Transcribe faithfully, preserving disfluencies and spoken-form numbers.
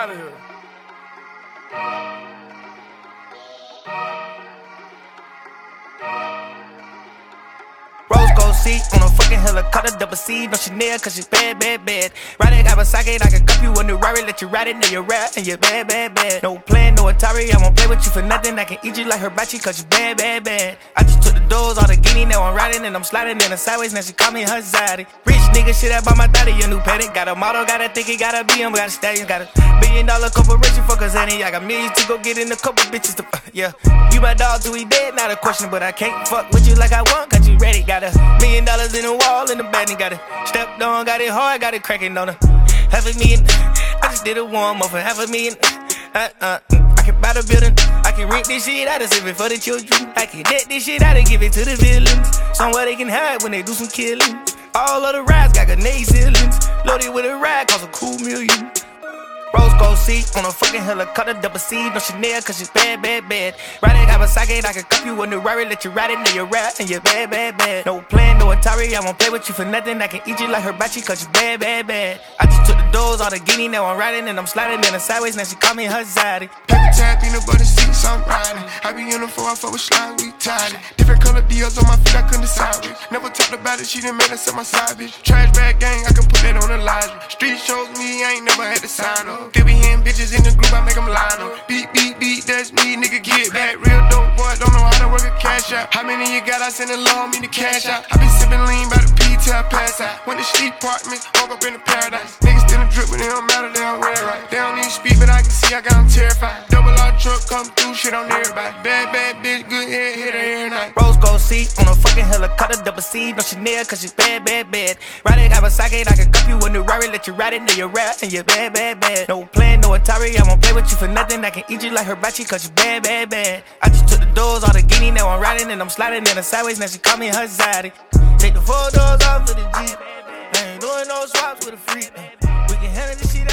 out of here. Rose gold seat on a fucking helicopter, double C, no Chanel, cause she's bad, bad, bad. Ride it, Kawasaki, I can cup you a new Rari, let you ride it, now you're rap, and you're bad, bad, bad. No plan, no Atari, I won't play with you for nothing, I can eat you like hibachi, cause you bad, bad, bad. I just took the doors, all the guinea, now I'm riding, and I'm sliding in the sideways, now she call me her zaddy. Rich nigga, shit, I bought my daddy a new paddock, got a model, got a think he got a B M, got a stallion, got a billion dollar corporation, fuck us, Annie, I got millions to go get in a couple bitches to, uh, yeah. You my dog till we dead, not a question, but I can't fuck with you like I want, cause you ready, got a million dollars in the wall, in the bed, and got it stepped on, got it hard, got it cracking on her. Half a million, I just did a warm up for half a million. Uh, uh, I can buy the building, I can rent this shit out and save it for the children. I can debt this shit out and give it to the villains, somewhere they can hide when they do some killing. All of the rides got grenade ceilings, loaded with a ride, cost a cool million. Rose gold seat on a fucking helicopter, double C, no Chanel, cause she's bad, bad, bad. Ride it, Kawasaki, I can cup you a new Rari, let you ride it, now you're rap, and you're bad, bad, bad. No plan, no Atari, I won't play with you for nothing, I can eat you like hibachi, cause you bad, bad, bad. I just took the doors, all the guinea, now I'm riding, and I'm sliding in the sideways, now she call me her zaddy. Paper tag, peanut butter seats, I'm riding. I be in the four, I fuck with slime, we tied it. Different color deals on my feet, I couldn't decide with. Never talked about it, she done made us at my side, bitch. Trash bag gang, I can put that on the line. Street shows me, I ain't never had to sign up. Still be hearing bitches in the group, I make them line up. Beat, beat, beat, that's me, nigga, get back. Real dope boy, don't know how to work a cash out. How many you got? I send a low, me to cash out. I been sipping lean by the P till I pass out. Went to street apartments, woke up in the paradise. Niggas still a drip, but they don't matter, they don't wear it right. They don't need to speak, but I can see I got them terrified. Double R truck, come through, shit on everybody. Bad, bad bitch, good head, hit her every night. Rose gold seat on a fucking helicopter, double C, no Chanel, cause she's bad, bad, bad. Ride it, Kawasaki, I can cup you a new Rari, let you ride it, now you're rap, and you're bad, bad, bad. No plan, no Atari, I won't play with you for nothing, I can eat you like hibachi, cause you bad, bad, bad. I just took the doors, all the guinea, now I'm riding, and I'm sliding in the sideways, now she call me her zaddy. Take the four doors off of the Jeep, I ain't doing no swaps with a freak. We can handle this shit out.